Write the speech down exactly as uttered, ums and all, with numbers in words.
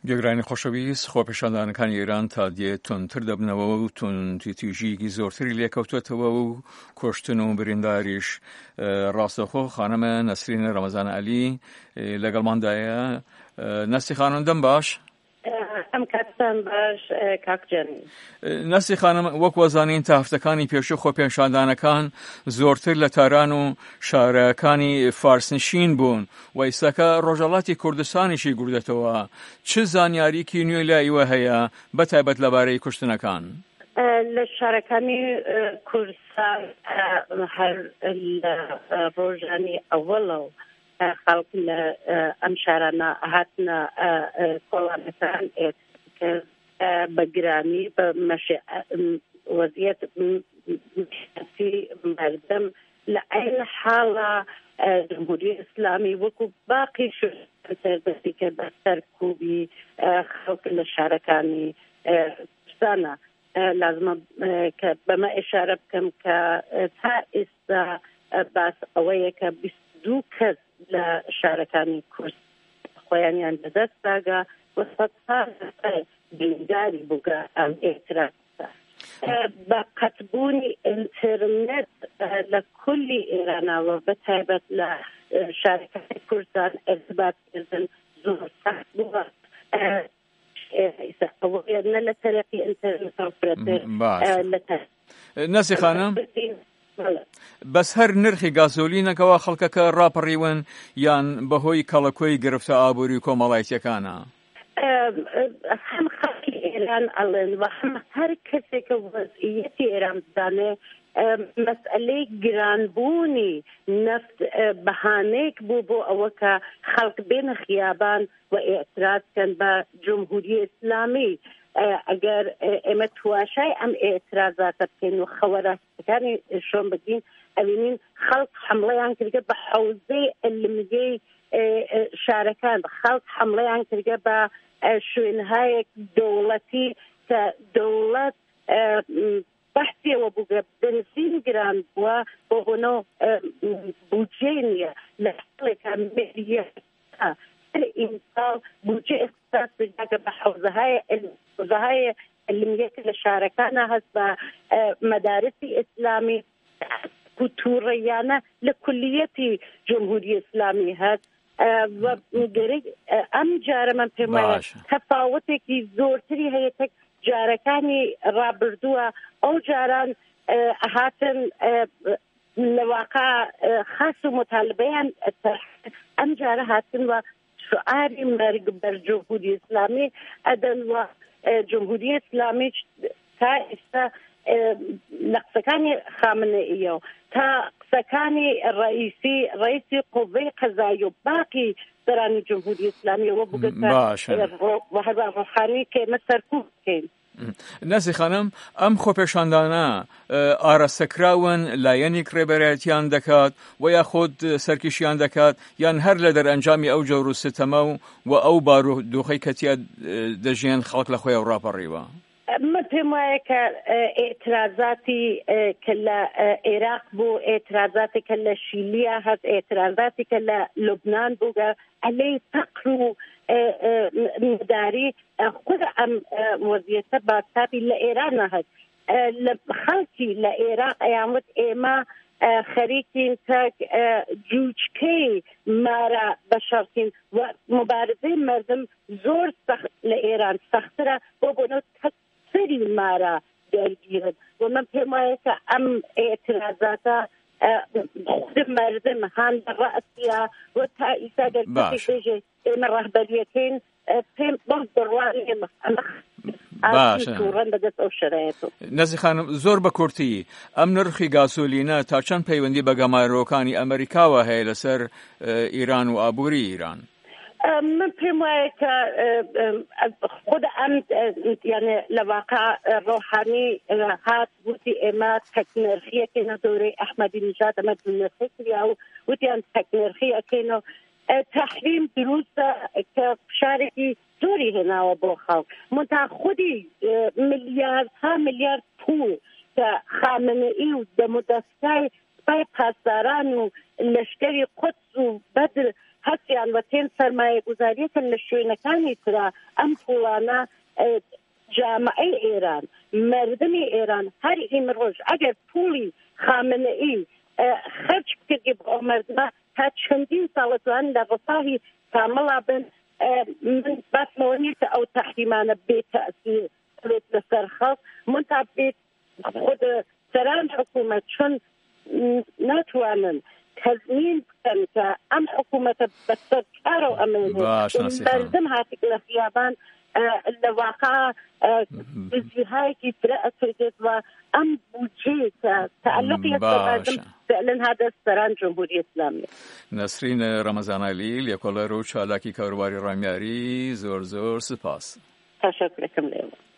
گەگرانی خۆشەویست، خۆپیشاندانەکانی ئێران تا دێ تونتر دەبنەوە و تونتیژیکی زۆرتری لێکەوتوێتەوە و کۆشتن و برینداریش ڕاستەخۆ. خانەمە نەسرین ڕەمەزان عەلی لەگەڵماندایە. نەسی خانم دەم باش؟ ئەم کاتتان باش کاکجەنی. نەسی خانم، وەک وەزانین تا هەفتەکانی پێشوو خۆپیشاندانەکان زۆرتر لە تاران و شارەکانی فارسنشین بوون و ئێستاکە ڕۆژهەڵاتی کوردستانیشی گوردێتەوە. چ زانیاریکی نوێ لایوە هەیە بەتایبەت لەبارەی کوشتنەکان؟ لە شارەکانی کوردستان هەر لە ڕۆژانی ئەوەڵە و خەڵک لە ئەم شارانە هاتنە کۆڵانەکان بە گرانی بە وەزیەت مردم لە ئەین حاڵە جمهوری ئیسلامی وەکو باقی سەربەستی کە بە سەرکوبی خەڵک لە شارەکانی کوردستانە. لازمە کە بەمە ئێشارە بکەم کە تا ئێستا باس ئەوەیە کە بیست و دوو کەس لە شارەکانی کورد خۆیانیان بەدەست داگا و سەدها برینداری بووگە ئەم ئێترافە. بە قەتبوونی ئینترنێت لە کولی ئێرانەوە بەتایبەت لە شارەکانی کوردستان ئەرتباطکردن زۆر سەخت بووە. ئەوەیە نە لە تەرەقی ئینترنێت لە نەسی خانم، بەس هەر نرخی گازۆلینەکەوە خەڵکەکە ڕاپەڕیون یان بەهۆی کەڵەکۆی گرفتە ئابووری کۆمەڵایەتیەکانە؟ هەم خەڵکی ئێران ئەڵێن و هەم هەر کەسێکە وەزعیەتی ئێران بدانێ مەسئلەی گرانبوونی نفت بەهانەیەک بوو بۆ ئەوە کە خەڵک بێنە خیابان و ئێعتراضکەن بە جمهوری ئیسلامی. ئەگەر ئێمە تواشای ئەم ئێعترازاتە بکەین و خەوەراستەکانی شۆن بگین، ئەوینین خەڵک حمڵەیان کردگە بە حەوزەی علمیەی شارەکان، خەڵک حمڵەیان کردگە بە شوێنهایەک دەوڵەتی کە دەوڵەت بەحسیەوە بووگە بنزین گران بووە بۆ بۆنە بودجێ نییە لە حڵێکە ملیەرە ئینساڵ بودجێ ئێقتصاد بگە بە حەوزەهای علمیە لە شارەکانە هەست بە مەدارسی ئیسلامی کوتوڕەیانە لە کولیەتی جمهوری ئیسلامی هەست. ئەم جارە من پێم وایە تەفاوتێکی زۆرتری هەیە تەک جارەکانی ڕابردووە. ئەو جاران هاتن لەواقع خاص و مطالبەیان ئەم جارە هاتن و شعاری مەرگ بەر جمهوری ئیسلامی ئەدەن و جمهوری ئیسلامی تا ئێستا لە قسەکانی خامنەئیە و تا قسەکانی ڕئیسی ڕئیسی قوڤەی قەزایی و باقی سەرانی جمهوری ئیسلامیەوە بگەتە هەروە ڕۆحانی کە ئێمە سەرکوب بکەین. نەسی خانم، ئەم خۆپیشاندانە ئاراستەکراون لایەنێک ڕێبەرایەتیان دەکات و یاخۆت سەرکیشیان دەکات یان هەر لە دەرئەنجامی ئەو جەور و ستەمە و ئەو بارودۆخەی کەتیە دەژێن خەڵک لە خۆیان ڕاپەڕیوە؟ من پێم وایە کە ئێترازاتی کە لە عێراق بوو، ئێترازاتی کە لە شیلیە هەست، ئێترازاتی کە لە لوبنان بووگە ئەلەی فەقر و مداری خود ئەم وەزیەتە باساتی لە ئێرانە هەست. خەڵکی لە عێراق ئەیانوت ئێمە خەریکین تەک جوچکەی مارە بەشەڕکین و مبارزەی مردم زۆر سەخت لە ئێران سەخترە بۆ بۆنەوە تەکسەری مارە دەرگیرن. و من پێم وایە کە ئەم ئێترازاتە خود مردم هەان لە ڕەئسیە و تا ئیسا دەرکەسی بێژێ ئێمە ڕەهبەریەکەین پێم بەڵ دەڕوانی ئێمە نەزی خانم، زۆر بە کورتی ئەم نرخی گازۆلینە تا چەند پەیوەندی بە گەمارۆکانی ئەمریکاوە هەیە لەسەر ئیران و ئابووری ئیران؟ من پێم وایە کە خود ئەم یعنی لە واقع ڕۆحانی هات وتی ئێمە تەکنەرخیەکەینە دەورەی ئەحمەدی نیژاد ئەمە نرخی کریا و وتیان تەکنەرخیەکەینەوە. تحریم دروستە کە شارێکی زۆری هێناوە بۆ خەڵک، منتها خودی ملیاردها ملیارد پوڵ کە خامنەئی و دەمودەستای سپای پاسداران و لەشکەری قودس و بەدر هەستیان وەتێن سەرمایە گوزاریەکەن لە شوێنەکانی ترا ئەم پوڵانە جامعەی ئێران مردمی ئێران هەر ئیمڕۆژ ئەگەر پوڵی خامنەئی خەرج بکردی بۆ ئەو مردمە تا چەندین ساڵەتوان لە ڕفاهی کامەڵا بن. من باسمەوە نیە کە ئەو تەحریمانە بێتەئسیر بێت لەسەر خەڵک منتا بێت خود سەران حکوومەت چۆن ناتوانن تەزمین بکەن کە ئەم حکوومەتە بەسەر کارەوە ئەمێنێت مردم هاتیک لە خیابان لە واقع دزیهایەکی ترە ئەکردێت و ئەم بودجێ کە تەعلقی مردم فعلا هذا سەران جمهوری ئیسلامی. نەسرین ڕەمەزانعەلی لێکۆڵەر و چالاکی کاروباری ڕامیاری زۆر زۆر سپاس. تەشەکرەکەم لێوە.